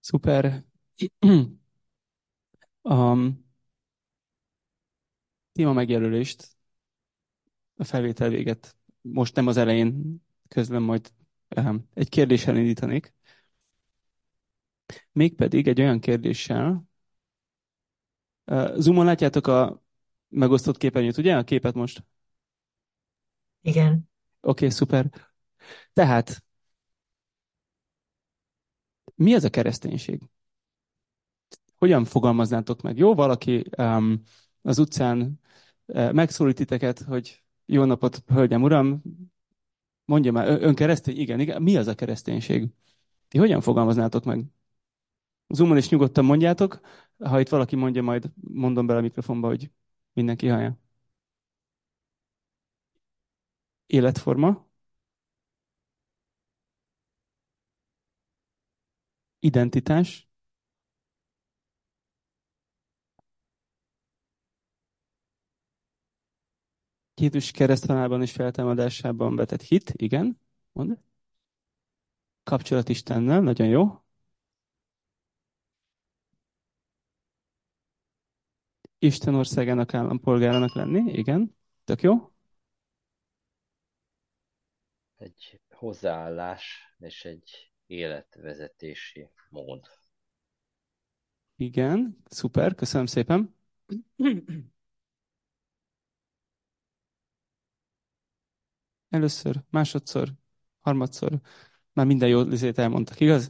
Szuper. A téma megjelölést a felvétel véget most nem az elején közlöm, majd egy kérdéssel indítanék. Mégpedig egy olyan kérdéssel. Zoomon látjátok a megosztott képernyőt, ugye? A képet most. Igen. Oké, szuper. Tehát, mi az a kereszténység? Hogyan fogalmaznátok meg? Jó, valaki az utcán megszólít titeket, hogy jó napot, hölgyem, uram, mondja már, ön keresztény? Igen, igen. Mi az a kereszténység? Ti hogyan fogalmaznátok meg? Zoomon is nyugodtan mondjátok, ha itt valaki mondja, majd mondom bele a mikrofonba, hogy mindenki hallja. Életforma, identitás, Jézus kereszthalálában és feltámadásában vetett hit, igen, mond. Kapcsolat Istennel, nagyon jó. Isten országának állampolgárának lenni, igen, tök jó. Egy hozzáállás és egy életvezetési mód. Igen, szuper, köszönöm szépen. Először, másodszor, harmadszor, már minden jó lizét elmondtak, igaz?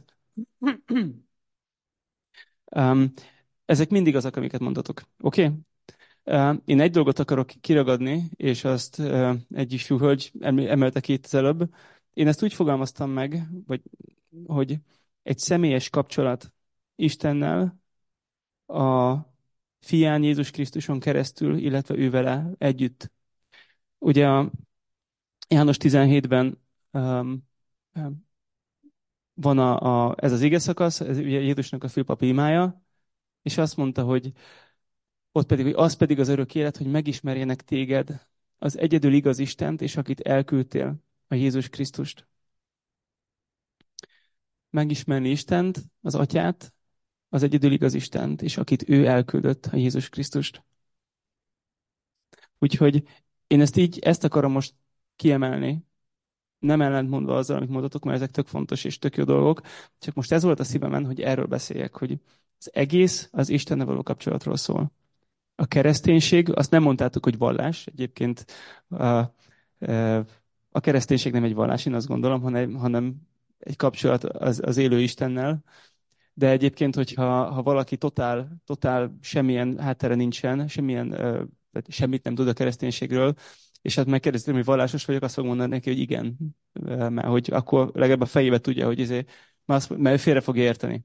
Um, ezek mindig azok, amiket mondatok. Oké? Én egy dolgot akarok kiragadni, és azt egy ifjú hölgy emelte ki itt az előbb. Én ezt úgy fogalmaztam meg, hogy egy személyes kapcsolat Istennel a fián Jézus Krisztuson keresztül, illetve ő vele együtt. Ugye a János 17-ben um, van ez az ige szakasz, ez ugye Jézusnak a főpapi imája, és azt mondta, hogy ott pedig, hogy az pedig az örök élet, hogy megismerjenek téged, az egyedül igaz Istent, és akit elküldtél, a Jézus Krisztust. Megismerni Istent, az Atyát, az egyedül igaz Istent, és akit ő elküldött, a Jézus Krisztust. Úgyhogy én ezt akarom most kiemelni, nem ellentmondva azzal, amit mondatok, mert ezek tök fontos és tök jó dolgok, csak most ez volt a szívemen, hogy erről beszéljek, hogy az egész az Istennel való kapcsolatról szól. A kereszténység, azt nem mondtátok, hogy vallás. Egyébként a, a kereszténység nem egy vallás, én azt gondolom, hanem egy kapcsolat az élő Istennel. De egyébként, hogyha valaki totál semmilyen háttere nincsen, tehát semmit nem tud a kereszténységről, és hát megkérdeztem, hogy vallásos vagyok, azt fogom mondani neki, hogy igen. Mert hogy akkor legalább a fejébe tudja, hogy mert ő félre fog érteni.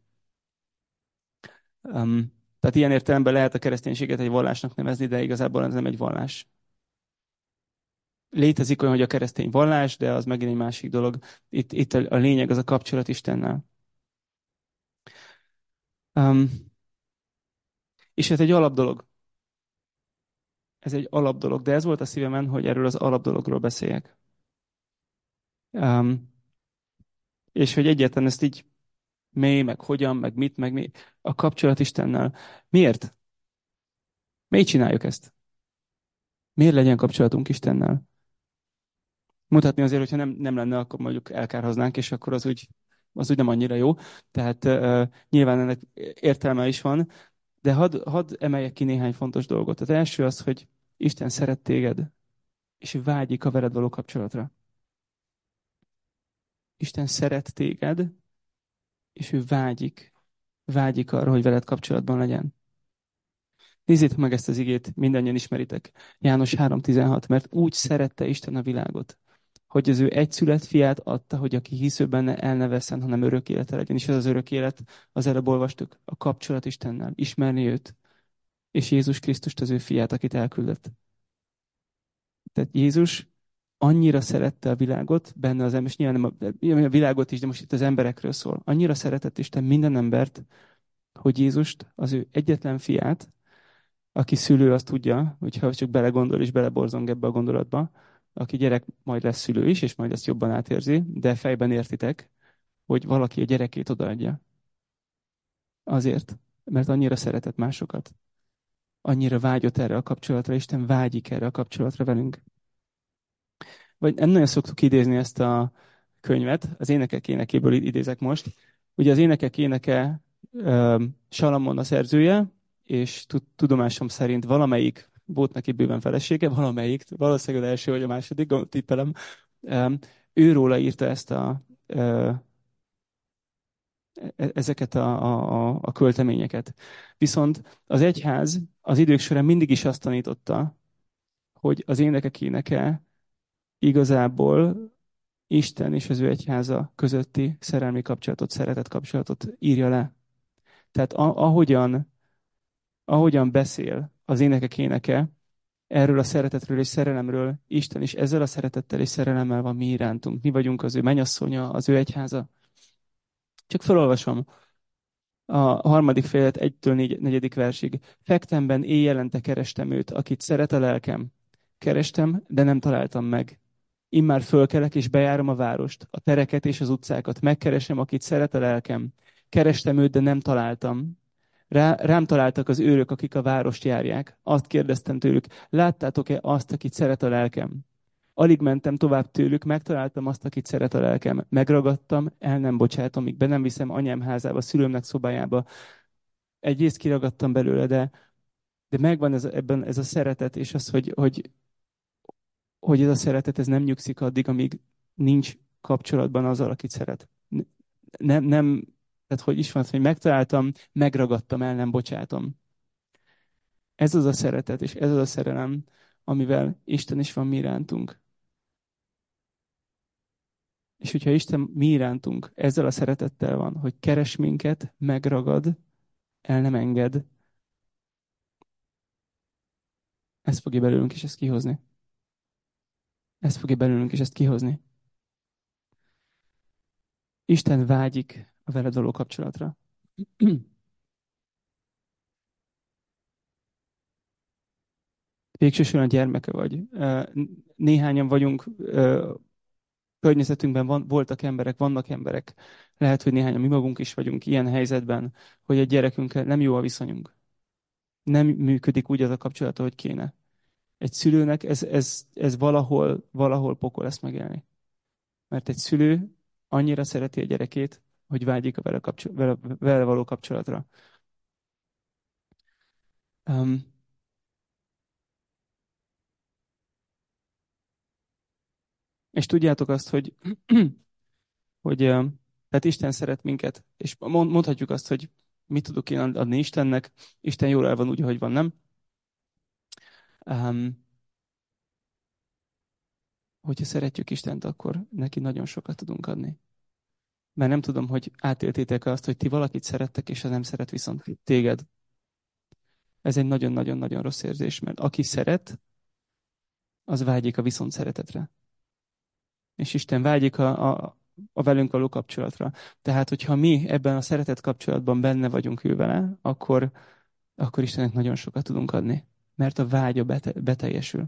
Tehát ilyen értelemben lehet a kereszténységet egy vallásnak nevezni, de igazából ez nem egy vallás. Létezik olyan, hogy a keresztény vallás, de az megint egy másik dolog. Itt a lényeg az a kapcsolat Istennel. És ez egy alapdolog. Ez egy alapdolog, de ez volt a szívemen, hogy erről az alapdologról beszéljek. Um, és hogy egyáltalán ezt így meg hogyan, meg mit, meg mi. A kapcsolat Istennel. Miért? Miért csináljuk ezt? Miért legyen kapcsolatunk Istennel? Mutatni azért, hogyha nem lenne, akkor mondjuk elkárhoznánk, és akkor az úgy nem annyira jó. Tehát nyilván ennek értelme is van, de hadd emeljek ki néhány fontos dolgot. Az első az, hogy Isten szeret téged, és vágyik a veled való kapcsolatra. Isten szeret téged, és ő vágyik arra, hogy veled kapcsolatban legyen. Nézzétek meg ezt az igét, mindannyian ismeritek. János 3:16, mert úgy szerette Isten a világot, hogy az ő egyszülött fiát adta, hogy aki hisz ő benne el ne vesszen, hanem örök élete legyen. És ez az örök élet, az előbb olvastuk, a kapcsolat Istennel, ismerni őt, és Jézus Krisztust, az ő fiát, akit elküldött. Tehát Jézus annyira szerette a világot, benne az ember, és nyilván nem a világot is, de most itt az emberekről szól. Annyira szeretett Isten minden embert, hogy Jézust, az ő egyetlen fiát, aki szülő, azt tudja, hogyha csak belegondol és beleborzong ebbe a gondolatba, aki gyerek majd lesz szülő is, és majd ezt jobban átérzi, de fejben értitek, hogy valaki a gyerekét odaadja. Azért, mert annyira szeretett másokat. Annyira vágyott erre a kapcsolatra, Isten vágyik erre a kapcsolatra velünk. Vagy nem nagyon szoktuk idézni ezt a könyvet, az Énekek énekéből idézek most. Ugye az Énekek éneke Salamon a szerzője, és tudomásom szerint valamelyik, volt neki bőven felesége, valamelyik, valószínűleg az első vagy a második, tippelem, őróla írta ezt ezeket a költeményeket. Viszont az egyház az idők során mindig is azt tanította, hogy az Énekek éneke igazából Isten és az ő egyháza közötti szerelmi kapcsolatot, szeretet kapcsolatot írja le. Tehát ahogyan beszél az Énekek éneke erről a szeretetről és szerelemről, Isten is ezzel a szeretettel és szerelemmel van mi irántunk. Mi vagyunk az ő mennyasszonya, az ő egyháza. Csak felolvasom a harmadik fejedet 1-től 4. versig. Fektemben éjjelente kerestem őt, akit szeret a lelkem. Kerestem, de nem találtam meg. Immár fölkelek és bejárom a várost, a tereket és az utcákat. Megkeresem, akit szeret a lelkem. Kerestem őt, de nem találtam. Rám találtak az őrök, akik a várost járják. Azt kérdeztem tőlük, láttátok-e azt, akit szeret a lelkem? Alig mentem tovább tőlük, megtaláltam azt, akit szeret a lelkem. Megragadtam, el nem bocsátom, míg be nem viszem anyám házába, szülőmnek szobájába. Egy részt kiragadtam belőle, de megvan ebben ez a szeretet, és az, hogy ez a szeretet ez nem nyugszik addig, amíg nincs kapcsolatban azzal, akit szeret. Nem, tehát hogy is van, hogy megtaláltam, megragadtam, el nem bocsátom. Ez az a szeretet, és ez az a szerelem, amivel Isten is van mi irántunk. És hogyha Isten mi irántunk ezzel a szeretettel van, hogy keres minket, megragad, el nem enged, ez fogja belőlünk is ezt kihozni. Ez fogja belőlünk is ezt kihozni. Isten vágyik a veled való kapcsolatra. Végsősorban gyermeke vagy. Néhányan vagyunk, környezetünkben voltak emberek, vannak emberek, lehet, hogy néhányan mi magunk is vagyunk ilyen helyzetben, hogy egy gyerekünkkel nem jó a viszonyunk. Nem működik úgy az a kapcsolat, ahogy kéne. Egy szülőnek ez valahol pokol ezt megélni. Mert egy szülő annyira szereti a gyerekét, hogy vágyik a vele való kapcsolatra. Um, és tudjátok azt, hogy, hogy tehát Isten szeret minket, és mondhatjuk azt, hogy mit tudok én adni Istennek, Isten jól el van úgy, ahogy van, nem? Um, hogyha szeretjük Istent, akkor neki nagyon sokat tudunk adni. Mert nem tudom, hogy átéltétek azt, hogy ti valakit szerettek, és az nem szeret viszont téged. Ez egy nagyon-nagyon-nagyon rossz érzés, mert aki szeret, az vágyik a viszont szeretetre. És Isten vágyik a velünk való kapcsolatra. Tehát, hogyha mi ebben a szeretet kapcsolatban benne vagyunk ő vele, akkor Istennek nagyon sokat tudunk adni. Mert a vágya beteljesül.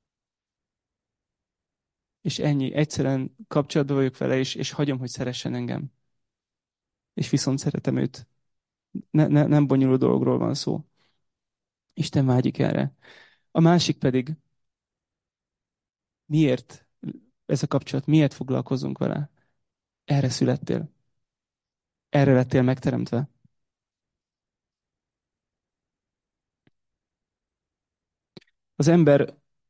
És ennyi. Egyszerűen kapcsolatban vagyok vele, és hagyom, hogy szeressen engem. És viszont szeretem őt. Nem bonyolult dologról van szó. Isten vágyik erre. A másik pedig, miért ez a kapcsolat, miért foglalkozunk vele? Erre születtél. Erre lettél megteremtve. Az ember,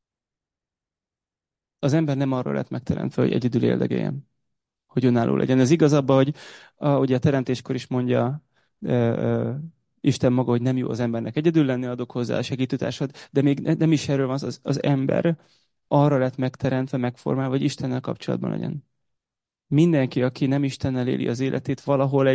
az ember nem arra lett megteremtve, hogy egyedül éldegeljen, hogy önálló legyen. Ez igaz abban, hogy ugye a teremtéskor is mondja Isten maga, hogy nem jó az embernek egyedül lenni, adok hozzá a segítőtársat, de még nem is erről van az ember arra lett megteremtve, megformálva, hogy Istennel kapcsolatban legyen. Mindenki, aki nem Istennel éli az életét, valahol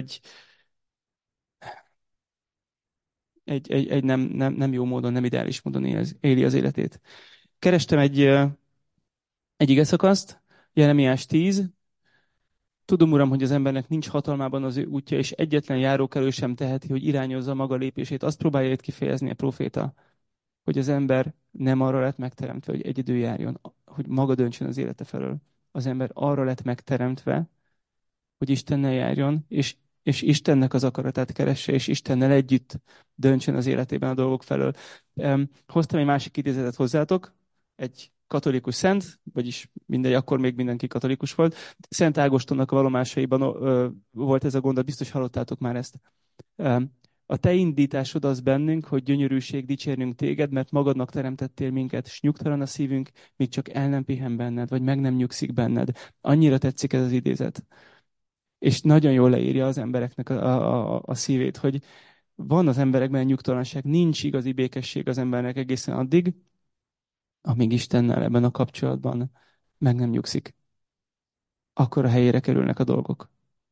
egy nem jó módon, nem ideális módon éli az életét. Kerestem egy igeszakaszt, Jeremiás 10. Tudom, Uram, hogy az embernek nincs hatalmában az ő útja, és egyetlen járókelő sem teheti, hogy irányozza maga lépését. Azt próbálja itt kifejezni a próféta, hogy az ember nem arra lett megteremtve, hogy egyedül járjon, hogy maga döntsön az élete felől. Az ember arra lett megteremtve, hogy Istennel járjon, és és Istennek az akaratát keresse, és Istennel együtt döntsön az életében a dolgok felől. Hoztam egy másik idézetet hozzátok, egy katolikus szent, vagyis mindegy, akkor még mindenki katolikus volt. Szent Ágostonnak a vallomásaiban volt ez a gondolat, biztos hallottátok már ezt. A te indításod az bennünk, hogy gyönyörűség dicsérnünk téged, mert magadnak teremtettél minket, s nyugtalan a szívünk, míg csak el nem pihen benned, vagy meg nem nyugszik benned. Annyira tetszik ez az idézet. És nagyon jól leírja az embereknek a szívét, hogy van az emberekben nyugtalanság, nincs igazi békesség az embernek egészen addig, amíg Istennel ebben a kapcsolatban meg nem nyugszik. Akkor a helyére kerülnek a dolgok.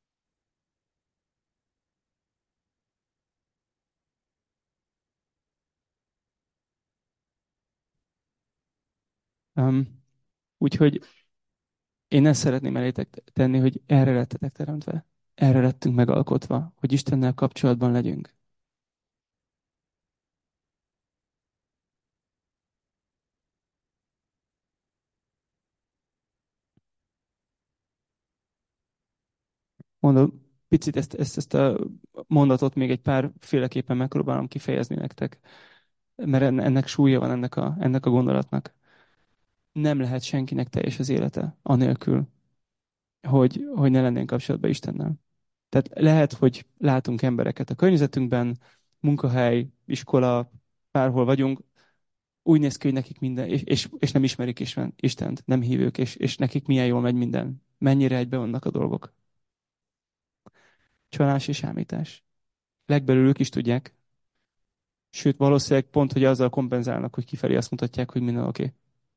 Um, úgyhogy én ezt szeretném elétek tenni, hogy erre lettetek teremtve. Erre lettünk megalkotva, hogy Istennel kapcsolatban legyünk. Mondom, picit ezt a mondatot még egy pár féleképpen megpróbálom kifejezni nektek, mert ennek súlya van ennek a gondolatnak. Nem lehet senkinek teljes az élete, anélkül, hogy ne lennénk kapcsolatban Istennel. Tehát lehet, hogy látunk embereket a környezetünkben, munkahely, iskola, bárhol vagyunk, úgy néz ki, hogy nekik minden, és nem ismerik Istent, nem hívők, és nekik milyen jól megy minden. Mennyire egybe vannak a dolgok. Csalás és ámítás. Legbelül ők is tudják. Sőt, valószínűleg pont, hogy azzal kompenzálnak, hogy kifelé azt mutatják, hogy minden oké.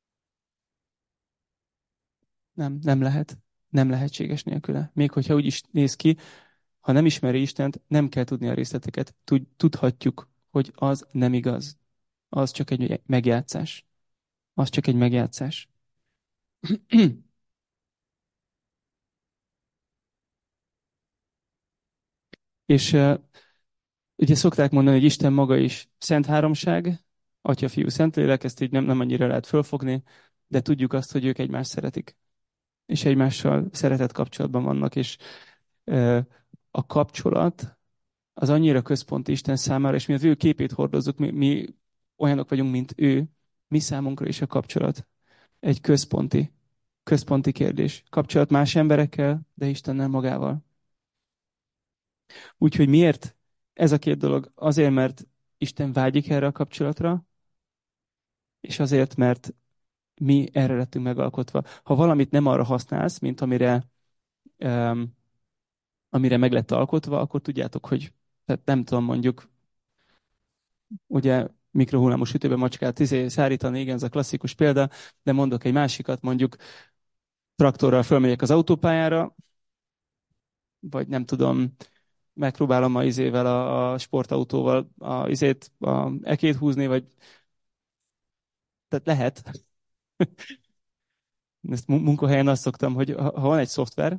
Nem lehet. Nem lehetséges nélküle. Még hogyha úgy is néz ki, ha nem ismeri Istent, nem kell tudni a részleteket. Tudhatjuk, hogy az nem igaz. Az csak egy megjátszás. Az csak egy megjátszás. És ugye szokták mondani, hogy Isten maga is szent háromság, Atya, Fiú, Szentlélek, ezt így nem annyira lehet fölfogni, de tudjuk azt, hogy ők egymást szeretik. És egymással szeretett kapcsolatban vannak, és a kapcsolat az annyira központi Isten számára, és mi az ő képét hordozzuk, mi olyanok vagyunk, mint ő, mi számunkra is a kapcsolat egy központi kérdés. Kapcsolat más emberekkel, de Istennel magával. Úgyhogy miért ez a két dolog? Azért, mert Isten vágyik erre a kapcsolatra, és azért, mert mi erre lettünk megalkotva. Ha valamit nem arra használsz, mint um, amire meg lett alkotva, akkor tudjátok, hogy tehát nem tudom, mondjuk, ugye mikrohullámos sütőben macskát szárítani, igen, ez a klasszikus példa, de mondok egy másikat, mondjuk traktorral fölmegyek az autópályára, vagy nem tudom, megpróbálom a sportautóval a ekét húzni, vagy tehát lehet. Ezt munkahelyen azt szoktam, hogy ha van egy szoftver,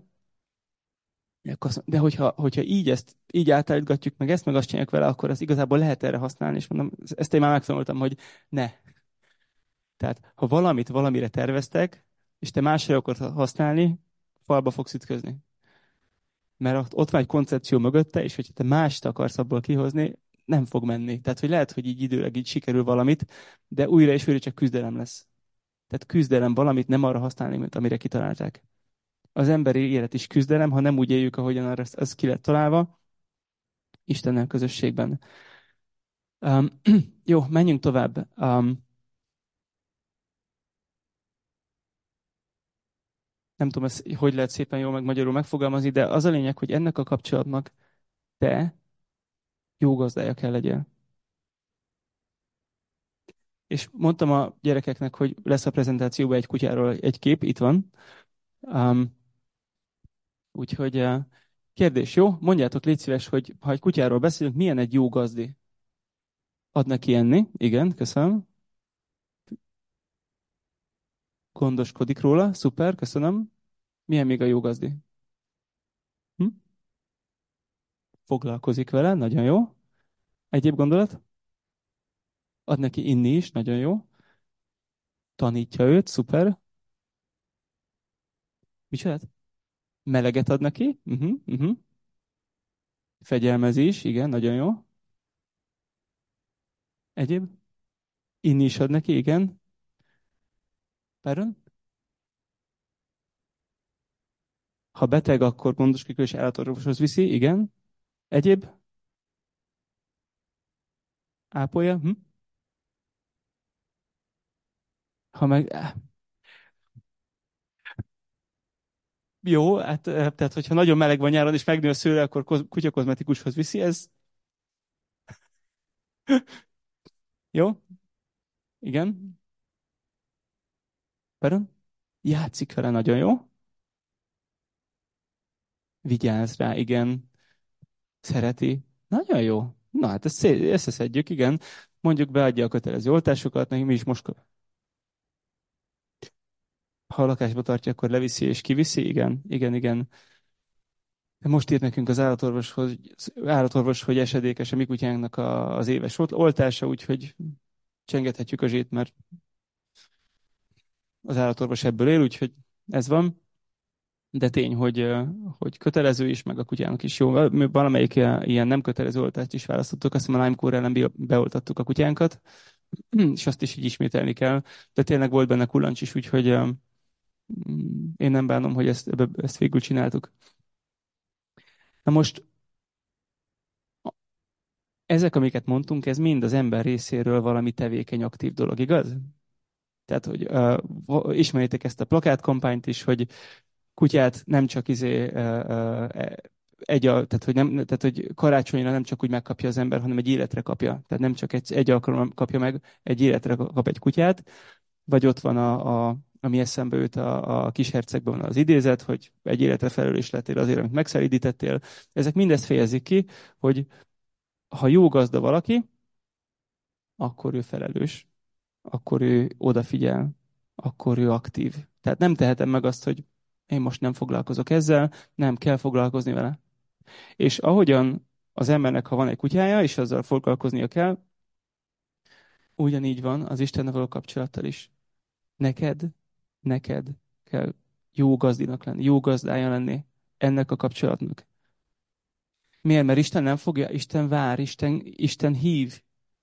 de hogyha így átállítgatjuk, meg azt csináljuk vele, akkor az igazából lehet erre használni, és mondom, ezt én már megtanultam, hogy ne. Tehát, ha valamit valamire terveztek, és te másra akarod használni, falba fogsz ütközni. Mert ott van egy koncepció mögötte, és hogyha te mást akarsz abból kihozni, nem fog menni. Tehát, hogy lehet, hogy így időleg így sikerül valamit, de újra és újra csak küzdelem lesz. Tehát küzdelem valamit nem arra használni, mint amire kitalálták. Az emberi élet is küzdelem, ha nem úgy éljük, ahogyan arra az ki lett találva, Istennel közösségben. Um, jó, menjünk tovább. Nem tudom, ezt hogy lehet szépen jól meg magyarul megfogalmazni, de az a lényeg, hogy ennek a kapcsolatnak te jó gazdája kell legyél. És mondtam a gyerekeknek, hogy lesz a prezentációban egy kutyáról egy kép, itt van. Um, úgyhogy kérdés, jó? Mondjátok, légy szíves, hogy ha egy kutyáról beszélünk, milyen egy jó gazdi? Ad neki enni? Igen, köszönöm. Gondoskodik róla? Szuper, köszönöm. Milyen még a jó gazdi? Hm? Foglalkozik vele, nagyon jó. Egyéb gondolat? Ad neki inni is, nagyon jó. Tanítja őt, szuper. Micsoda? Meleget ad neki? Uh-huh, uh-huh. Fegyelmezés, igen, nagyon jó. Egyéb? Inni is ad neki, igen. Pardon? Ha beteg, akkor gondoskodik és állatorvoshoz viszi, igen. Egyéb? Ápolja? Hm? Ha meg... Jó, hát, tehát hogyha nagyon meleg van nyáron és megnő a szőle, akkor kutyakozmetikushoz viszi, ez jó? Igen. Pardon? Játszik vele, nagyon jó. Vigyáz rá, igen. Szereti. Nagyon jó. Na hát ezt összeszedjük, igen. Mondjuk beadja a kötelező oltásokat, neki mi is most, ha a lakásba tartja, akkor leviszi és kiviszi, igen, igen, igen. Most írt nekünk az állatorvos, hogy esedékes a mi kutyánknak az éves oltása, úgyhogy csengethetjük a zsét, mert az állatorvos ebből él, úgyhogy ez van. De tény, hogy kötelező is, meg a kutyának is jó. Mi valamelyik ilyen nem kötelező oltást is választottuk, azt hiszem a Lyme-kór ellen beoltattuk a kutyánkat, és azt is így ismételni kell. De tényleg volt benne kulancs is, úgyhogy én nem bánom, hogy ezt végül csináltuk. Na most ezek, amiket mondtunk, ez mind az ember részéről valami tevékeny, aktív dolog, igaz? Tehát, hogy ismeritek ezt a plakátkampányt is, hogy kutyát nem csak tehát, hogy tehát, hogy karácsonyra nem csak úgy megkapja az ember, hanem egy életre kapja. Tehát nem csak egy alkalommal kapja meg, egy életre kap egy kutyát. Vagy ott van ami eszembe jut a kis hercegben az idézet, hogy egy életre felelős lettél azért, amit megszelídítettél. Ezek mindezt fejezik ki, hogy ha jó gazda valaki, akkor ő felelős, akkor ő odafigyel, akkor ő aktív. Tehát nem tehetem meg azt, hogy én most nem foglalkozok ezzel, nem kell foglalkozni vele. És ahogyan az embernek, ha van egy kutyája, és azzal foglalkoznia kell, ugyanígy van az Istennel való kapcsolattal is. Neked, neked kell jó gazdinak lenni, jó gazdája lenni ennek a kapcsolatnak. Miért? Mert Isten nem fogja, Isten vár, Isten hív.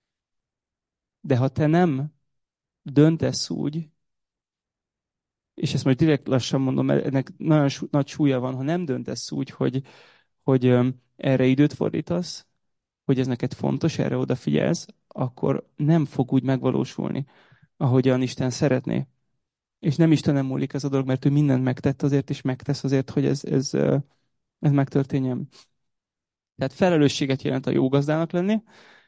De ha te nem döntesz úgy, és ezt most direkt lassan mondom, mert ennek nagyon nagy súlya van, ha nem döntesz úgy, hogy erre időt fordítasz, hogy ez neked fontos, erre odafigyelsz, akkor nem fog úgy megvalósulni, ahogyan Isten szeretné. És nem Istenem múlik ez a dolog, mert ő mindent megtett azért, és megtesz azért, hogy ez megtörténjen. Tehát felelősséget jelent a jó gazdának lenni.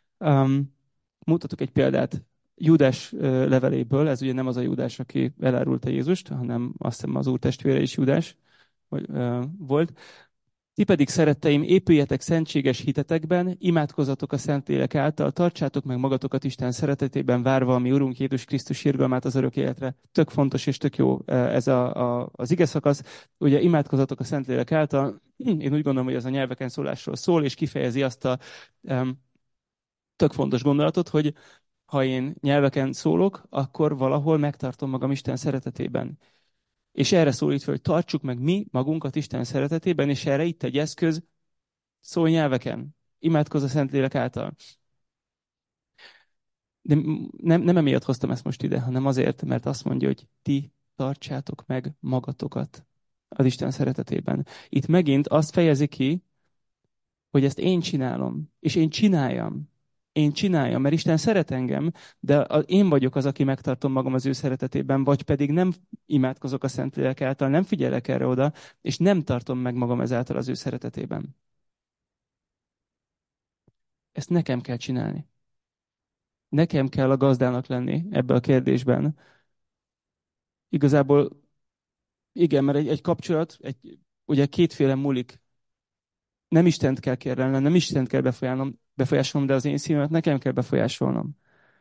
Mutatok egy példát Júdás leveléből, ez ugye nem az a Júdás, aki elárulta Jézust, hanem azt hiszem az úr testvére is Júdás volt. Ti pedig, szeretteim, épüljetek szentséges hitetekben, imádkozzatok a Szentlélek által, tartsátok meg magatokat Isten szeretetében, várva a mi Urunk Jézus Krisztus irgalmát az örök életre. Tök fontos és tök jó ez az ige szakasz. Ugye imádkozzatok a Szentlélek által. Én úgy gondolom, hogy ez a nyelveken szólásról szól, és kifejezi azt a tök fontos gondolatot, hogy ha én nyelveken szólok, akkor valahol megtartom magam Isten szeretetében. És erre szólít fel, hogy tartsuk meg mi magunkat Isten szeretetében, és erre itt egy eszköz, szólj nyelveken. Imádkozz a Szentlélek által. De nem emiatt hoztam ezt most ide, hanem azért, mert azt mondja, hogy ti tartsátok meg magatokat az Isten szeretetében. Itt megint azt fejezi ki, hogy ezt én csinálom, és én csináljam. Én csináljam, mert Isten szeret engem, de én vagyok az, aki megtartom magam az ő szeretetében, vagy pedig nem imádkozok a Szentlélek által, nem figyelek erre oda, és nem tartom meg magam ezáltal az ő szeretetében. Ezt nekem kell csinálni. Nekem kell a gazdának lenni ebbe a kérdésben. Igazából igen, mert egy kapcsolat, ugye kétféle múlik. Nem Istent kell kérlelnem, nem Istent kell befolyásolnom, de az én szívemet nekem kell befolyásolnom.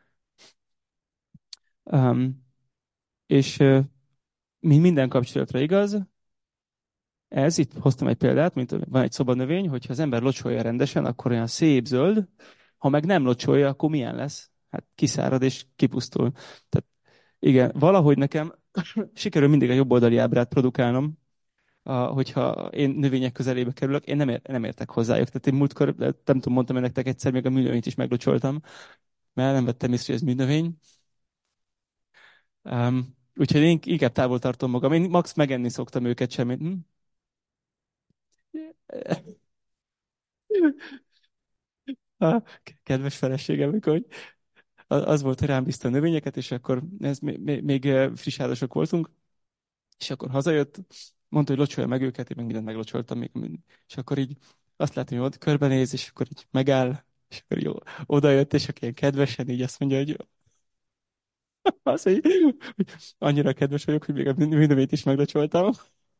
És minden kapcsolatra igaz, itt hoztam egy példát, mint van egy szobanövény, hogyha az ember locsolja rendesen, akkor olyan szép zöld, ha meg nem locsolja, akkor milyen lesz? Hát kiszárad és kipusztul. Tehát igen, valahogy nekem sikerül mindig a jobboldali ábrát produkálnom, hogyha én növények közelébe kerülök, én nem értek hozzájuk. Tehát én múltkor, nem tudom, mondtam nektek egyszer, még a műnövényt is meglocsoltam, mert nem vettem észre, hogy ez műnövény. Úgyhogy én inkább távol tartom magam. Én max megenni szoktam őket semmit. A kedves feleségem, amikor az volt, hogy rám bízta a növényeket, és akkor ez még friss házasok voltunk, és akkor hazajött, mondta, hogy locsolja meg őket, én meg mindent meglocsoltam, és akkor így azt látom, hogy ott körbenéz, és akkor így megáll, és akkor jó, oda jött, és akkor ilyen kedvesen így azt mondja, hogy hogy annyira kedves vagyok, hogy még a műnövényt is meglocsoltam.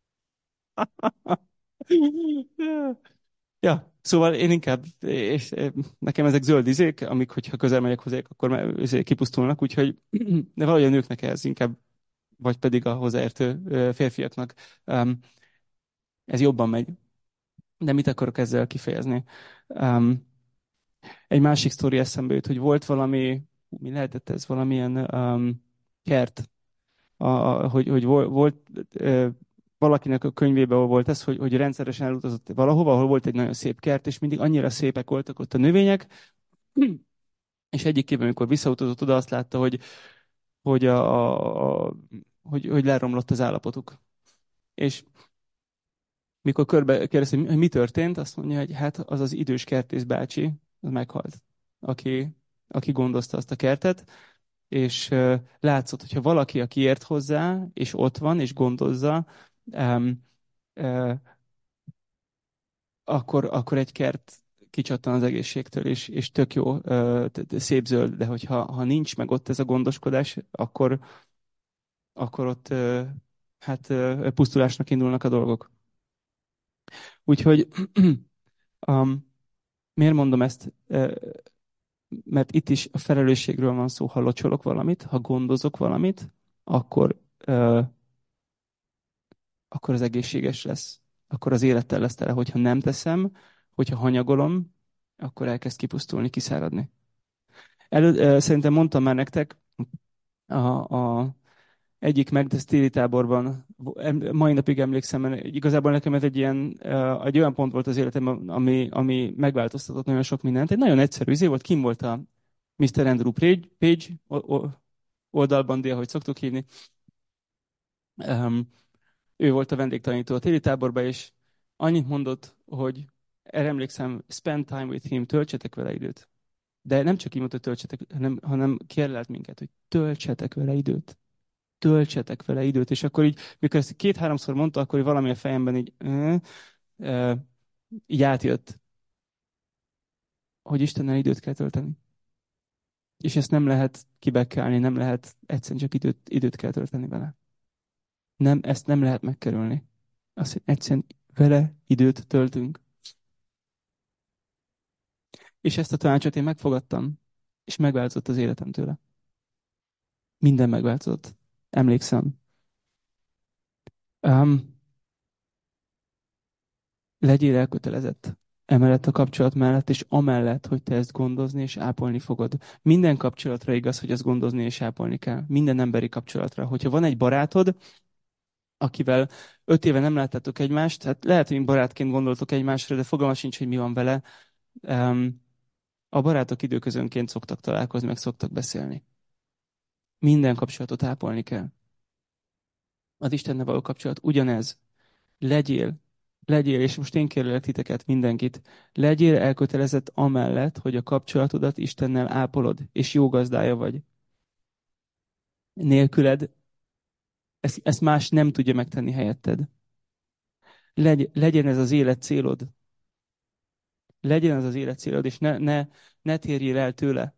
Ja, szóval én inkább, nekem ezek zöld izék, amik, hogyha közel megyek hozzájuk, akkor kipusztulnak, úgyhogy de valahogy a nőknek ez inkább, vagy pedig a hozzáértő férfiaknak ez jobban megy. De mit akarok ezzel kifejezni? Um, egy másik sztori eszembe jut, hogy volt valami, mi lehetett ez, valamilyen kert, hogy volt valakinek a könyvében ahol volt ez, hogy rendszeresen elutazott valahova, ahol volt egy nagyon szép kert, és mindig annyira szépek voltak ott a növények, és egyikében, amikor visszautazott oda, azt látta, hogy, hogy leromlott az állapotuk. És mikor körbe kérdezte, hogy mi történt, azt mondja, hogy hát az az idős kertész bácsi, az meghalt, aki gondozta azt a kertet, és látszott, hogyha valaki, aki ért hozzá, és ott van, és gondozza, um, akkor egy kert kicsattan az egészségtől, és tök jó, szép zöld, de hogyha nincs meg ott ez a gondoskodás, akkor ott hát pusztulásnak indulnak a dolgok. Úgyhogy um, miért mondom ezt? Mert itt is a felelősségről van szó, ha locsolok valamit, ha gondozok valamit, akkor, akkor az egészséges lesz. Akkor az élettel lesz tele. Hogyha nem teszem, hogyha hanyagolom, akkor elkezd kipusztulni, kiszáradni. Szerintem mondtam már nektek, a egyik Magda téli táborban, mai napig emlékszem, mert igazából nekem ez egy olyan pont volt az életemben, ami megváltoztatott nagyon sok mindent. Egy nagyon egyszerű izé volt, kim volt a Mr. Andrew Page oldalban, ahogy szoktuk hívni. Ő volt a vendégtanító a téli táborban, és annyit mondott, hogy erre emlékszem, spend time with him, töltsetek vele időt. De nem csak így mondta, hogy töltsetek, hanem kérlelt minket, hogy töltsetek vele időt. Töltsetek vele időt. És akkor így, mikor ezt két-háromszor mondta, akkor így valami a fejemben így átjött, hogy Istennel időt kell tölteni. És ezt nem lehet kibekkelni, nem lehet, egyszerűen csak időt kell tölteni vele. Nem, ezt nem lehet megkerülni. Azt, hogy egyszerűen vele időt töltünk. És ezt a tanácsot én megfogadtam, és megváltozott az életem tőle. Minden megváltozott. Emlékszem. Um, Legyél elkötelezett emellett a kapcsolat mellett, és amellett, hogy te ezt gondozni és ápolni fogod. Minden kapcsolatra igaz, hogy ezt gondozni és ápolni kell. Minden emberi kapcsolatra. Hogyha van egy barátod, akivel 5 éve nem láttátok egymást, hát lehet, hogy barátként gondoltok egymásra, de fogalma sincs, hogy mi van vele. A barátok időközönként szoktak találkozni, meg szoktak beszélni. Minden kapcsolatot ápolni kell. Az Istennel való kapcsolat ugyanez. Legyél, legyél, és most én kérlek titeket, mindenkit, legyél elkötelezett amellett, hogy a kapcsolatodat Istennel ápolod, és jó gazdája vagy. Nélküled ezt más nem tudja megtenni helyetted. Legyen ez az élet célod. Legyen ez az élet célod, és ne térjél el tőle.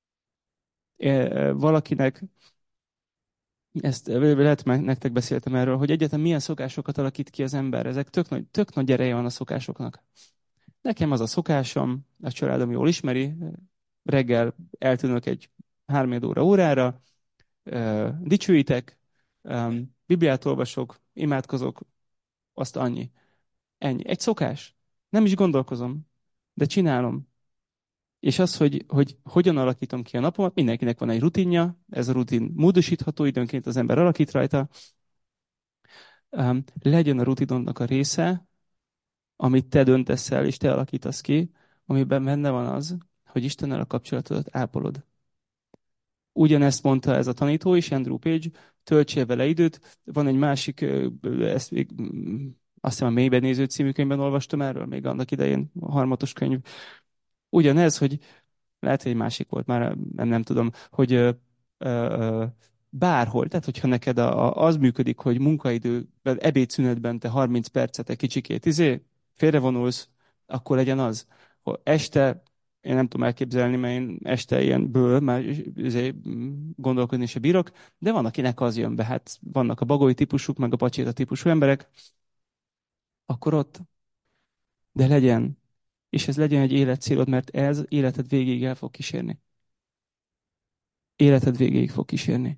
Valakinek, ezt lehet, nektek beszéltem erről, hogy egyáltalán milyen szokásokat alakít ki az ember. Ezek tök nagy ereje van a szokásoknak. Nekem az a szokásom, a családom jól ismeri, reggel eltűnök egy 3 órára, dicsőítek, Bibliát olvasok, imádkozok, azt annyi. Ennyi. Egy szokás. Nem is gondolkozom, de csinálom. És az, hogy hogyan alakítom ki a napomat, mindenkinek van egy rutinja, ez a rutin módosítható, időnként az ember alakít rajta. Legyen a rutinodnak a része, amit te döntesz el, és te alakítasz ki, amiben benne van az, hogy Istennel a kapcsolatodat ápolod. Ugyanezt mondta ez a tanító is, Andrew Page, töltsél vele időt. Van egy másik, ezt még, azt hiszem a Mélyben néző című könyvben olvastam erről, még annak idején, a harmatos könyv. Ugyanez, hogy lehet, hogy egy másik volt, már nem tudom, hogy ö, bárhol, tehát hogyha neked az működik, hogy munkaidőben, ebédszünetben te 30 percet egy kicsikét félrevonulsz, akkor legyen az. Ha este, én nem tudom elképzelni, mert én este ilyen már gondolkodni se bírok, de van, akinek az jön be. Hát vannak a bagoly típusuk, meg a pacséta típusú emberek, akkor ott, de legyen. És ez legyen egy életcélod, mert ez életed végéig el fog kísérni. Életed végéig fog kísérni.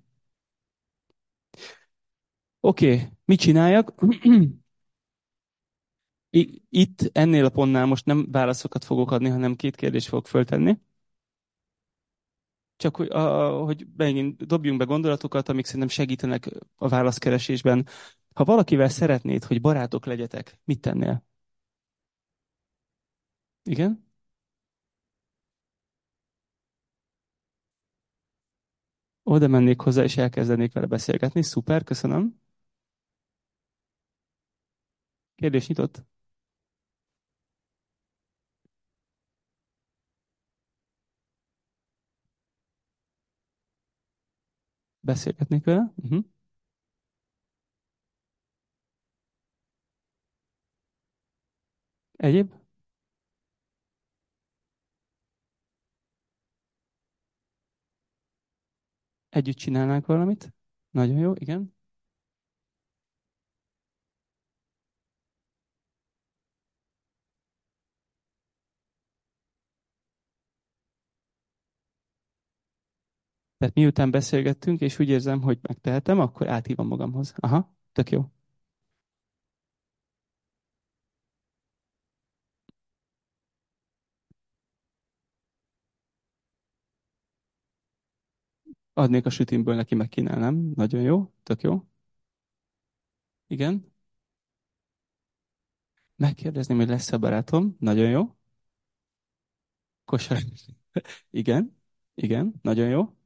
Oké, mit csináljak? Itt ennél a pontnál most nem válaszokat fogok adni, hanem két kérdést fogok föltenni. Csak hogy megint dobjunk be gondolatokat, amik szerintem segítenek a válaszkeresésben. Ha valakivel szeretnéd, hogy barátok legyetek, mit tennél? Igen? Oda mennék hozzá, és elkezdenék vele beszélgetni. Szuper, köszönöm. Kérdés nyitott? Beszélgetnék vele? Egyéb? Együtt csinálnánk valamit? Nagyon jó, igen. Tehát miután beszélgettünk, és úgy érzem, hogy megtehetem, akkor áthívom magamhoz. Aha, tök jó. Adnék a sütimből neki, megkínálnám. Nagyon jó, tök jó. Igen. Megkérdezném, hogy lesz-e barátom. Nagyon jó. Kosar. Igen. Igen. Nagyon jó.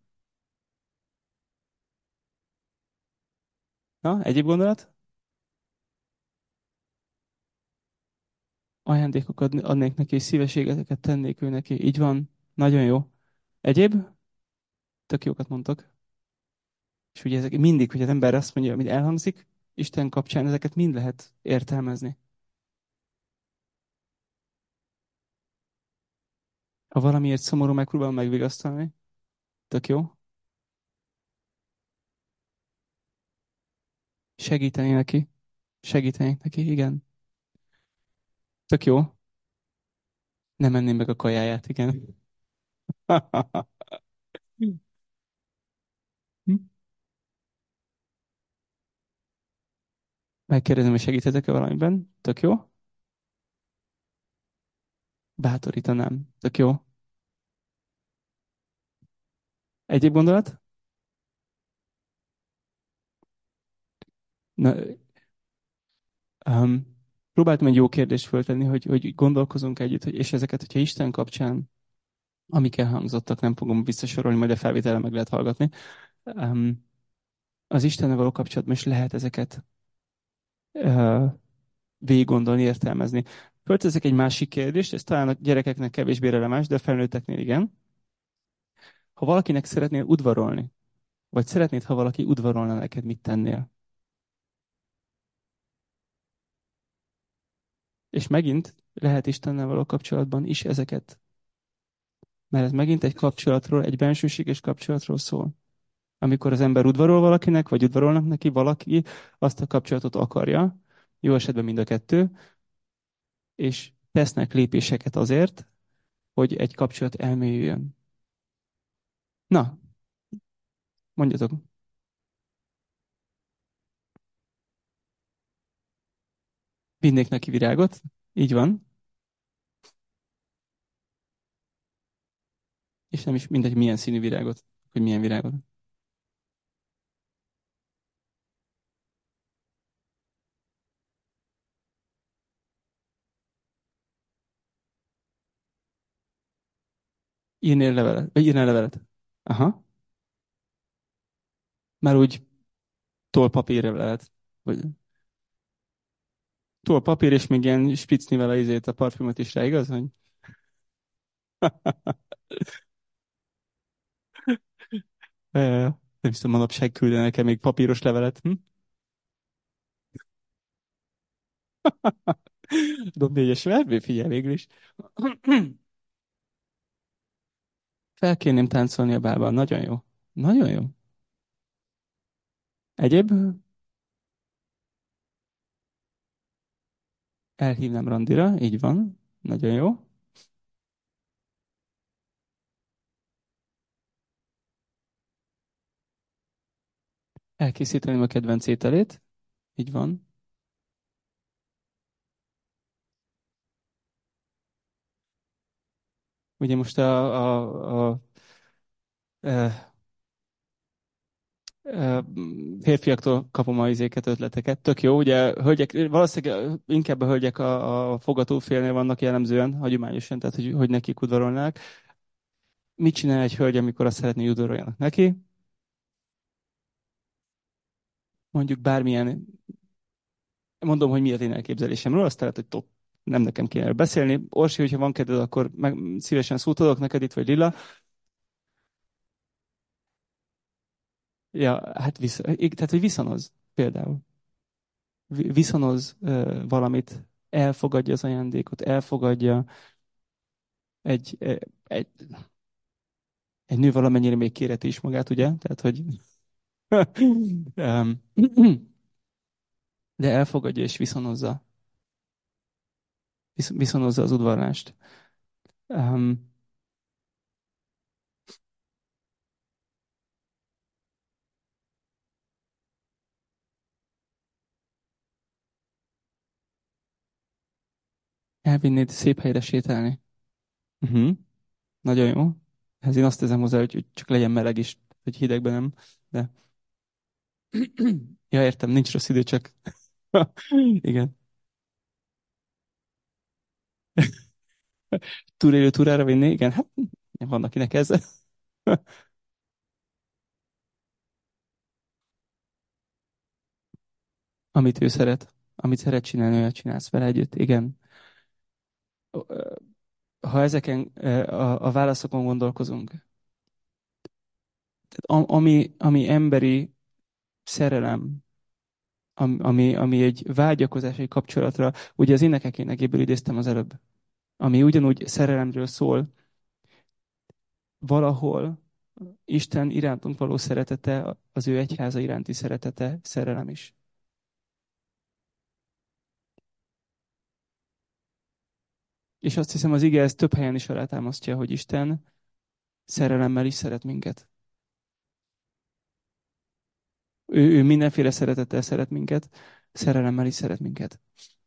Na, egyéb gondolat? Ajándékokat adnék neki, és szívességeket tennék ő neki. Így van. Nagyon jó. Egyéb? Tök jókat mondtok. És ugye ezek mindig, hogy az ember azt mondja, amit elhangzik, Isten kapcsán ezeket mind lehet értelmezni. Ha valamiért szomorú, megpróbálom megvigasztalni. Tök jó. Segíteni neki. Segítenék neki, igen. Tök jó. Nem enném meg a kajáját, igen. Megkérdezem, hogy segíthetek-e valamiben. Tök jó. Bátorítanám. Tök jó. Egyéb gondolat? Na, próbáltam egy jó kérdést föltenni, hogy gondolkozunk együtt, és ezeket, hogyha Isten kapcsán, amik elhangzottak, nem fogom visszasorolni, majd a felvételen meg lehet hallgatni. Um, az Istennel való kapcsolatban is lehet ezeket végig gondolni, értelmezni. Fölteszek egy másik kérdést, ez talán a gyerekeknek kevésbé releváns, de a felnőtteknél igen. Ha valakinek szeretnél udvarolni, vagy szeretnéd, ha valaki udvarolna neked, mit tennél? És megint lehet Istennel való kapcsolatban is ezeket. Mert ez megint egy kapcsolatról, egy bensőséges kapcsolatról szól. Amikor az ember udvarol valakinek, vagy udvarolnak neki valaki, azt a kapcsolatot akarja, jó esetben mind a kettő, és tesznek lépéseket azért, hogy egy kapcsolat elmélyüljön. Na, mondjatok. Vinnék neki virágot? Így van. És nem is mindegy, milyen színű virágot, hogy milyen virágot. Írnél levelet? Vagy írnál levelet? Aha. Már úgy tollpapírra levelet. Vagy tollpapír, és még ilyen spricni vele izét a parfümöt is rá, igaz? Hogy... Nem tudom, manapság küldene nekem még papíros levelet. Hm? Dob négyes verbe, figyelj végül is. Felkérném táncolni a bálban. Nagyon jó. Nagyon jó. Egyéb? Elhívnám randira, így van. Nagyon jó. Elkészíteném a kedvenc ételét, így van. Ugye most a ö, férfiaktól kapom a izéket, ötleteket. Tök jó, ugye hölgyek, valószínűleg inkább a hölgyek a fogatófélnél vannak jellemzően, hagyományosan, tehát hogy nekik udvarolnák. Mit csinál egy hölgy, amikor azt szeretné, hogy udvaroljanak neki? Mondjuk bármilyen, mondom, hogy mi az én elképzelésemről, azt lehet, hogy top, nem nekem kéne erről beszélni. Orsi, hogyha van kedved, akkor szívesen szót adok neked itt, vagy Lila. Ja, hát tehát, hogy viszonoz például. Viszonoz valamit, elfogadja az ajándékot, elfogadja egy, egy, egy nő valamennyire még kéreti is magát, ugye? Tehát, hogy Em, de elfogadja és viszonozza. Viszonozza az udvarlást. Um, Elvinnéd szép helyre sétálni. Uh-huh. Nagyon jó. Ez én azt teszem hozzá, hogy csak legyen meleg is, hogy hidegben nem. De ja, értem, nincs rossz idő, csak igen. Túrélő túrára vinni, igen, hát van, akinek ez. Amit ő szeret, amit szeret csinálni, olyat csinálsz vele együtt, igen. Ha ezeken a válaszokon gondolkozunk, tehát ami emberi szerelem, ami egy vágyakozás, egy kapcsolatra, ugye az énekek énekéből idéztem az előbb, ami ugyanúgy szerelemről szól, valahol Isten irántunk való szeretete, az ő egyháza iránti szeretete, szerelem is. És azt hiszem, az ige ezt több helyen is alátámasztja, hogy Isten szerelemmel is szeret minket. Ő mindenféle szeretettel szeret minket, szerelemmel is szeret minket.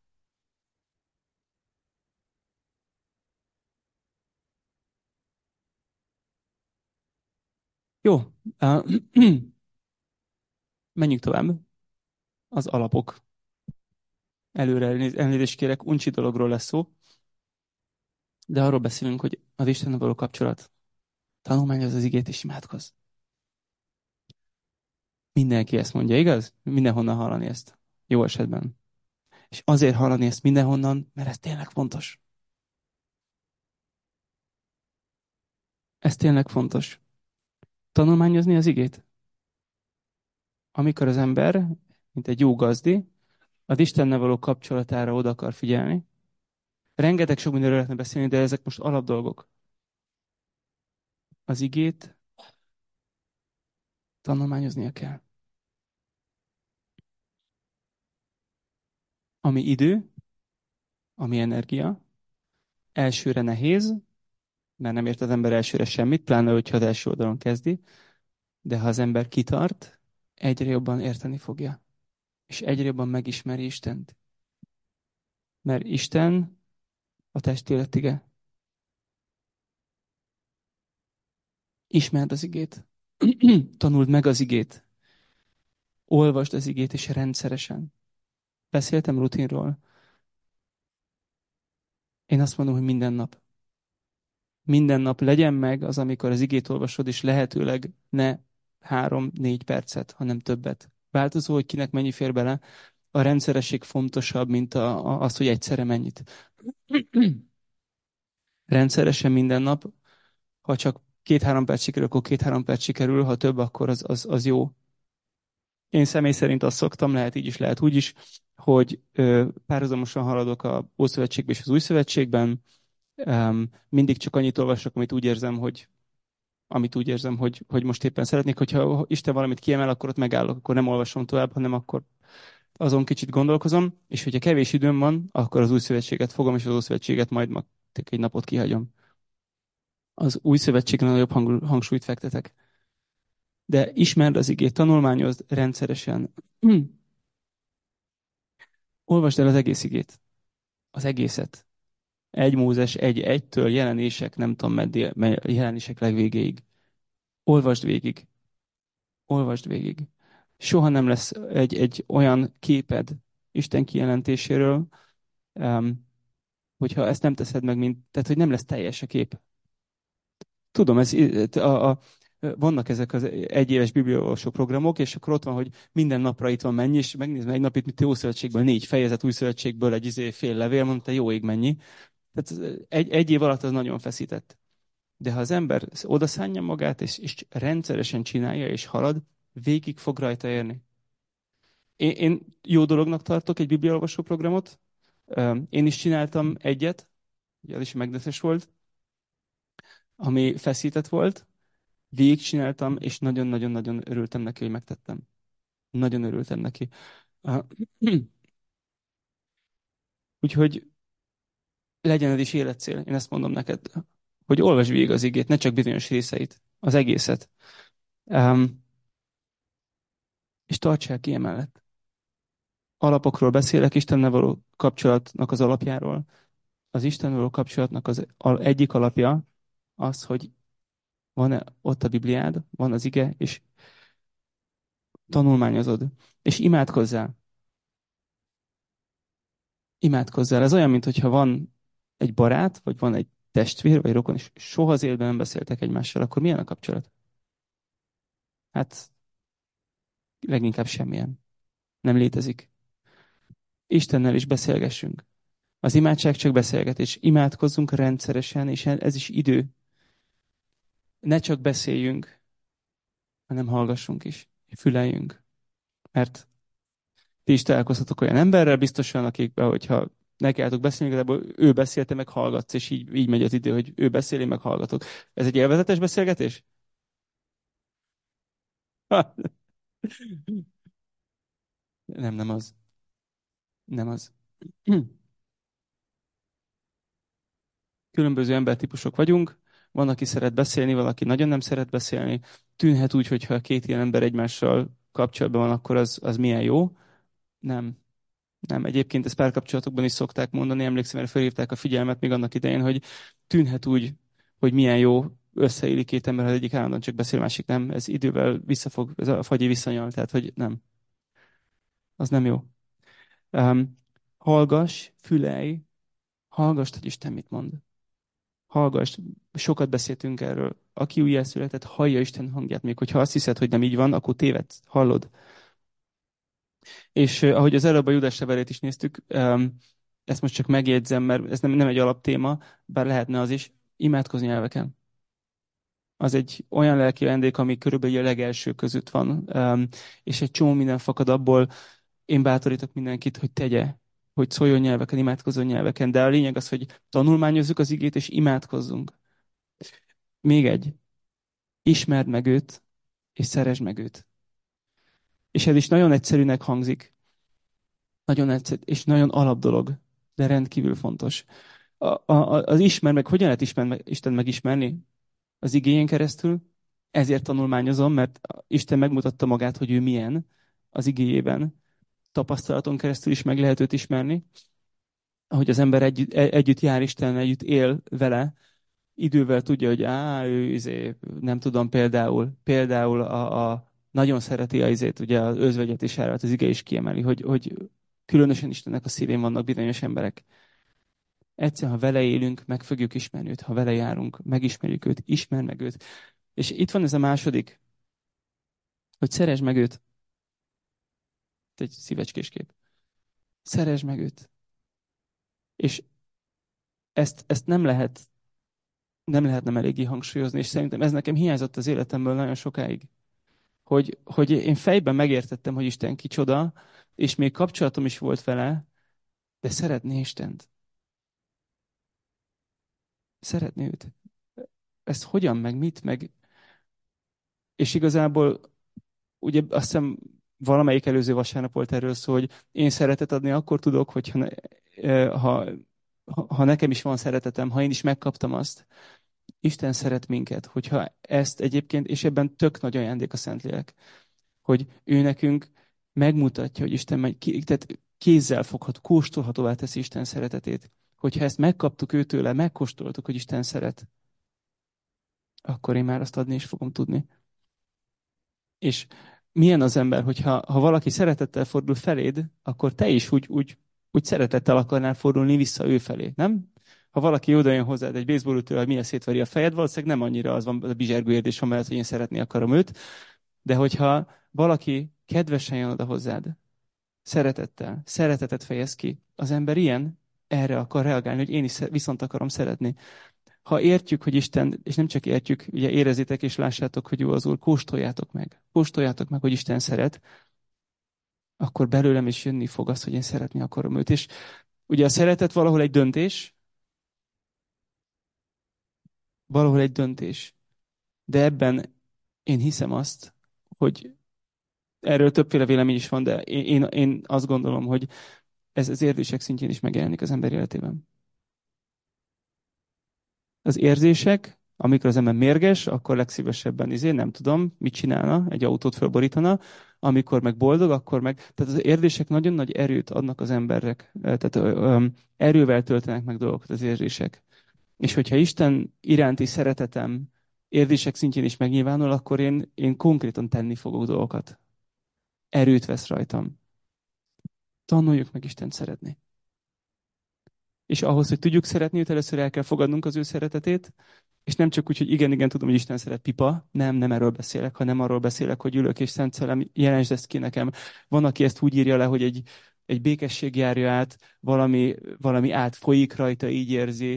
Jó, menjünk tovább. Az alapok. Előre elnézést kérek, uncsi dologról lesz szó, de arról beszélünk, hogy az Istennel való kapcsolat. Tanulmányoz az igét és imádkozz. Mindenki ezt mondja, igaz? Mindenhonnan hallani ezt. Jó esetben. És azért hallani ezt mindenhonnan, mert ez tényleg fontos. Ez tényleg fontos. Tanulmányozni az igét. Amikor az ember, mint egy jó gazdi, az Istennel való kapcsolatára oda akar figyelni. Rengeteg sok mindenről lehetne beszélni, de ezek most alapdolgok. Az igét tanulmányoznia kell. Ami idő, ami energia, elsőre nehéz, mert nem ért az ember elsőre semmit, pláne, hogyha az első oldalon kezdi, de ha az ember kitart, egyre jobban érteni fogja. És egyre jobban megismeri Istent. Mert Isten a testéletige. Ismerd az igét. Tanuld meg az igét. Olvasd az igét, és rendszeresen. Beszéltem rutinról. Én azt mondom, hogy minden nap. Minden nap legyen meg az, amikor az igét olvasod, és lehetőleg ne 3-4 percet, hanem többet. Változó, hogy kinek mennyi fér bele. A rendszeresség fontosabb, mint az, hogy egyszerre mennyit. Rendszeresen minden nap, ha csak 2-3 perc sikerül, akkor 2-3 perc sikerül, ha több, akkor az jó. Én személy szerint azt szoktam, lehet így is, lehet úgy is, hogy párhuzamosan haladok a Ószövetségben és az Új Szövetségben. Mindig csak annyit olvasok, amit úgy érzem, hogy most éppen szeretnék. Hogyha Isten valamit kiemel, akkor ott megállok, akkor nem olvasom tovább, hanem akkor azon kicsit gondolkozom, és hogyha kevés időm van, akkor az Új Szövetséget fogom, és az Ószövetséget majd egy napot kihagyom. Az Új Szövetségre nagyobb hangsúlyt fektetek. De ismerd az igét, tanulmányozd rendszeresen. Olvasd el az egész igét. Az egészet. 1 Mózes 1:1-től jelenések, nem tudom jelenések legvégéig. Olvasd végig. Olvasd végig. Soha nem lesz egy olyan képed Isten kijelentéséről, hogyha ezt nem teszed meg, tehát hogy nem lesz teljes a kép. Tudom, vannak ezek az egyéves bibliaolvasó programok, és akkor ott van, hogy minden napra itt van mennyi, és megnézem egy nap itt, mint Ószövetségből 4 fejezet, Új Szövetségből fél levél, mondta, jó ég mennyi. Tehát egy év alatt az nagyon feszített. De ha az ember odaszánja magát, és rendszeresen csinálja, és halad, végig fog rajta érni. Én jó dolognak tartok egy bibliaolvasó programot. Én is csináltam egyet, ugye az is megnetes volt, ami feszített volt. Végigcsináltam, és nagyon-nagyon-nagyon örültem neki, hogy megtettem. Nagyon örültem neki. Uh, Úgyhogy legyen ez is életcél. Én ezt mondom neked, hogy olvasd végig az igét, ne csak bizonyos részeit, az egészet. És tarts el ki emellett. Alapokról beszélek, Istennel való kapcsolatnak az alapjáról. Az Istennel való kapcsolatnak az egyik alapja az, hogy van ott a Bibliád, van az ige, és tanulmányozod, és imádkozzál. Imádkozzál. Ez olyan, mintha van egy barát, vagy van egy testvér, vagy rokon, és soha az életben nem beszéltek egymással, akkor milyen a kapcsolat? Hát leginkább semmilyen. Nem létezik. Istennel is beszélgessünk. Az imádság csak beszélgetés. Imádkozzunk rendszeresen, és ez is idő. Ne csak beszéljünk, hanem hallgassunk is. Füleljünk. Mert ti is találkozhatok olyan emberrel biztosan, akikben, hogyha nekiálltok beszélni, igazából ő beszél, te meg hallgatsz, és így megy az idő, hogy ő beszél, én meg hallgatok. Ez egy élvezetes beszélgetés? Nem, nem az. Nem az. Különböző embertípusok vagyunk. Van, aki szeret beszélni, van, aki nagyon nem szeret beszélni. Tűnhet úgy, hogyha két ilyen ember egymással kapcsolatban van, akkor az milyen jó. Nem. Nem. Egyébként ezt párkapcsolatokban is szokták mondani. Emlékszem, mert felhívták a figyelmet még annak idején, hogy tűnhet úgy, hogy milyen jó összeillik két ember, ha az egyik állandóan csak beszél, másik nem. Ez idővel visszafog, ez a fagyi visszanyal, tehát hogy nem. Az nem jó. Hallgass, fülelj, hallgass, hogy Isten mit mond. Hallgass, sokat beszéltünk erről. Aki újjászületett, hallja Isten hangját. Még hogyha azt hiszed, hogy nem így van, akkor tévedsz. Hallod? És ahogy az előbb a Júdás levelét is néztük, ezt most csak megjegyzem, mert ez nem egy alaptéma, bár lehetne az is, imádkozni nyelveken. Az egy olyan lelki vendég, ami körülbelül a legelső között van, és egy csomó minden fakad abból. Én bátorítok mindenkit, hogy tegye, hogy szóljon nyelveken, imádkozzon nyelveken, de a lényeg az, hogy tanulmányozzuk az igét, és imádkozzunk. Még egy. Ismerd meg őt, és szeresd meg őt. És ez is nagyon egyszerűnek hangzik. Nagyon egyszerű, és nagyon alap dolog, de rendkívül fontos. Az ismer meg, hogyan lehet Isten megismerni? Az igényen keresztül. Ezért tanulmányozom, mert Isten megmutatta magát, hogy ő milyen az igéjében. Tapasztalaton keresztül is meg lehet őt ismerni. Ahogy az ember együtt jár Istennel, együtt él vele, idővel tudja, hogy ő nem tudom, például nagyon szereti ugye az özvegyet és erre az ige is kiemeli, hogy különösen Istennek a szívén vannak bizonyos emberek. Egyszer, ha vele élünk, meg fogjuk ismerni őt. Ha vele járunk, megismerjük őt, ismer meg őt. És itt van ez a második, hogy szeresd meg őt. Egy szívecskés kép. Szeresd meg őt. És ezt nem lehet nem eléggé hangsúlyozni, és szerintem ez nekem hiányzott az életemből nagyon sokáig. Hogy én fejben megértettem, hogy Isten kicsoda, és még kapcsolatom is volt vele, de szeretné Istent. Szeretné őt. Ezt hogyan, meg mit, meg... És igazából, ugye azt hiszem valamelyik előző vasárnap volt erről szó, hogy én szeretet adni akkor tudok, hogyha ha nekem is van szeretetem, ha én is megkaptam azt. Isten szeret minket, hogyha ezt egyébként, és ebben tök nagy ajándék a Szentlélek, hogy ő nekünk megmutatja, hogy Isten tehát kézzel fogható, kóstolhatóvá teszi Isten szeretetét. Hogyha ezt megkaptuk őtőle, megkóstoltuk, hogy Isten szeret, akkor én már azt adni is fogom tudni. És milyen az ember, hogyha valaki szeretettel fordul feléd, akkor te is úgy szeretettel akarnál fordulni vissza ő felé, nem? Ha valaki oda jön hozzád egy baseballütővel, hogy milyen szétveri a fejed, valószínűleg nem annyira az van, a bizsergő érzés van mellett, hogy én szeretni akarom őt, de hogyha valaki kedvesen jön oda hozzád, szeretettel, szeretetet fejez ki, az ember ilyen, erre akar reagálni, hogy én is viszont akarom szeretni. Ha értjük, hogy Isten, és nem csak értjük, ugye érezzétek és lássátok, hogy jó az Úr, kóstoljátok meg. Kóstoljátok meg, hogy Isten szeret, akkor belőlem is jönni fog az, hogy én szeretni akarom őt. És ugye a szeretet valahol egy döntés. De ebben én hiszem azt, hogy erről többféle vélemény is van, de én azt gondolom, hogy ez az érzések szintjén is megjelenik az ember életében. Az érzések, amikor az ember mérges, akkor legszívesebben nem tudom, mit csinálna, egy autót fölborítana, amikor meg boldog, akkor meg... Tehát az érzések nagyon nagy erőt adnak az emberek, tehát erővel töltenek meg dolgokat az érzések. És hogyha Isten iránti szeretetem érzések szintjén is megnyilvánul, akkor én konkrétan tenni fogok dolgokat. Erőt vesz rajtam. Tanuljuk meg Istent szeretni. És ahhoz, hogy tudjuk szeretni őt, először el kell fogadnunk az ő szeretetét, és nem csak úgy, hogy igen, igen, tudom, hogy Isten szeret pipa, nem erről beszélek, hanem arról beszélek, hogy ülök és Szent Szellem, jelensd ezt ki nekem. Van, aki ezt úgy írja le, hogy egy békesség járja át, valami átfolyik rajta, így érzi.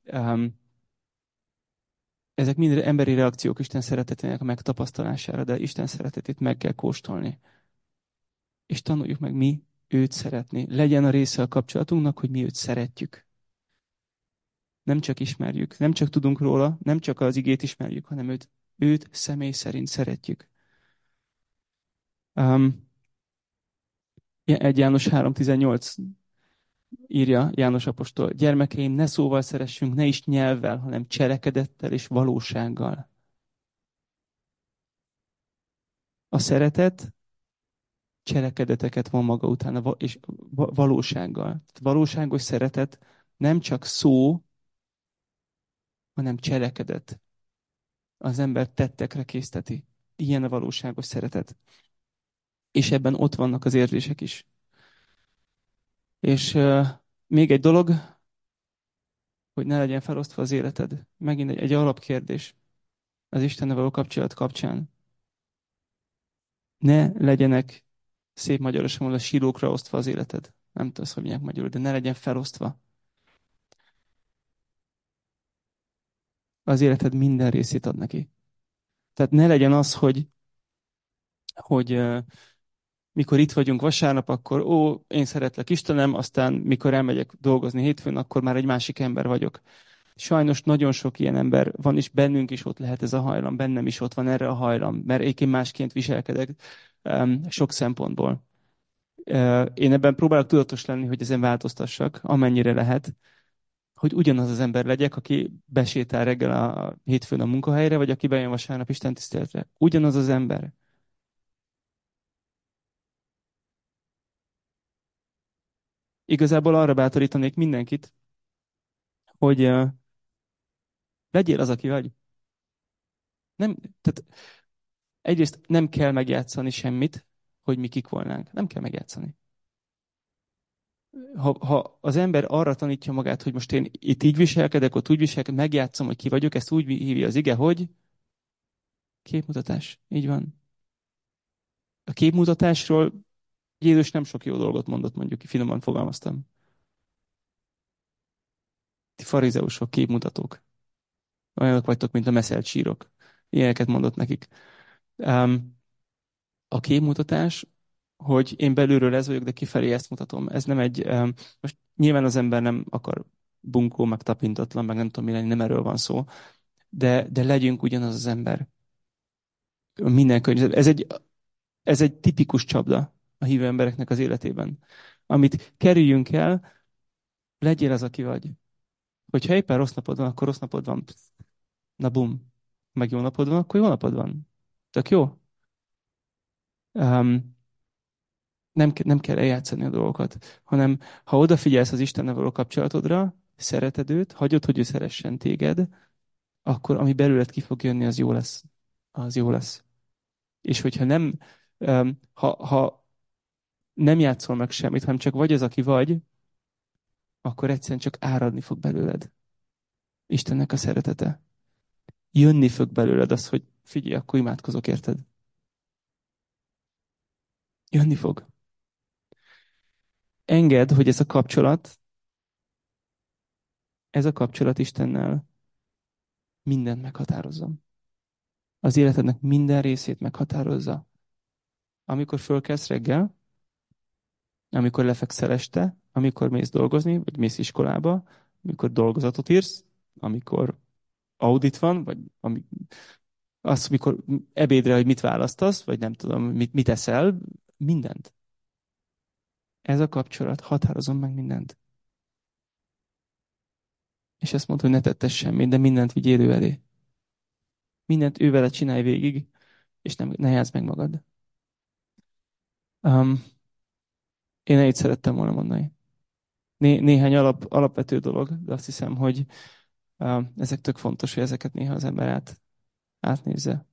Ezek mind emberi reakciók Isten szeretetének a megtapasztalására, de Isten szeretetét meg kell kóstolni. És tanuljuk meg mi őt szeretni. Legyen a része a kapcsolatunknak, hogy mi őt szeretjük. Nem csak ismerjük, nem csak tudunk róla, nem csak az igét ismerjük, hanem őt személy szerint szeretjük. Um, 1 János 3:18 írja János apostol, gyermekeim, ne szóval szeressünk, ne is nyelvvel, hanem cselekedettel és valósággal. A szeretet cselekedeteket von maga után, és valósággal. Valóságos szeretet nem csak szó, hanem cselekedet. Az ember tettekre készteti. Ilyen a valóságos szeretet. És ebben ott vannak az érzések is. És még egy dolog, hogy ne legyen felosztva az életed. Megint egy alapkérdés az Istennel való kapcsolat kapcsán. Ne legyenek, szép magyarosan mondva, sírókra osztva az életed. Nem tudom, hogy mondják magyarul, de ne legyen felosztva. Az életed minden részét ad neki. Tehát ne legyen az, hogy mikor itt vagyunk vasárnap, akkor én szeretlek Istenem, aztán mikor elmegyek dolgozni hétfőn, akkor már egy másik ember vagyok. Sajnos nagyon sok ilyen ember van, és bennünk is ott lehet ez a hajlam, bennem is ott van erre a hajlam, mert én másként viselkedek sok szempontból. Én ebben próbálok tudatos lenni, hogy ezen változtassak, amennyire lehet, hogy ugyanaz az ember legyek, aki besétál reggel a hétfőn a munkahelyre, vagy aki bejön vasárnap Isten tiszteletre. Ugyanaz az ember. Igazából arra bátorítanék mindenkit, hogy legyél az, aki vagy. Nem, tehát egyrészt nem kell megjátszani semmit, hogy mi kik volnánk. Nem kell megjátszani. Ha az ember arra tanítja magát, hogy most én itt így viselkedek, ott úgy viselkedek, megjátszom, hogy ki vagyok, ezt úgy hívja az ige, hogy képmutatás. Így van. A képmutatásról Jézus nem sok jó dolgot mondott, mondjuk, finoman fogalmaztam. Ti farizeusok, képmutatók. Olyanok vagytok, mint a meszelt sírok. Ilyeneket mondott nekik. A képmutatás, hogy én belülről ez vagyok, de kifelé ezt mutatom. Ez nem egy... most nyilván az ember nem akar bunkó, meg tapintatlan, meg nem tudom mi lenni, nem erről van szó. De legyünk ugyanaz az ember. Minden környezet. Ez egy tipikus csapda a hívő embereknek az életében. Amit kerüljünk el, legyél az, aki vagy. Hogyha éppen rossz napod van, akkor rossz napod van. Na bum. Meg jó napod van, akkor jó napod van. Tök jó. Um, nem kell eljátszani a dolgokat, hanem ha odafigyelsz az Istennel való kapcsolatodra, szereted őt, hagyod, hogy ő szeressen téged, akkor ami belőled ki fog jönni, az jó lesz. Az jó lesz. És hogyha nem, ha nem játszol meg semmit, hanem csak vagy az, aki vagy, akkor egyszerűen csak áradni fog belőled Istennek a szeretete. Jönni fog belőled az, hogy figyelj, akkor imádkozok, érted? Jönni fog. Engedd, hogy ez a kapcsolat Istennel mindent meghatározzon. Az életednek minden részét meghatározza. Amikor fölkelsz reggel, amikor lefekszel este, amikor mész dolgozni, vagy mész iskolába, amikor dolgozatot írsz, amikor audit van, vagy az, amikor ebédre, hogy mit választasz, vagy nem tudom, mit eszel, mindent. Ez a kapcsolat határozom meg mindent. És ezt mondta, hogy ne tettess semmit, de mindent vigyél ő elé. Mindent ő vele csinálj végig, és ne játsz meg magad. Um, én ennyit szerettem volna mondani. Néhány alapvető dolog, de azt hiszem, hogy ezek tök fontos, hogy ezeket néha az ember átnézze.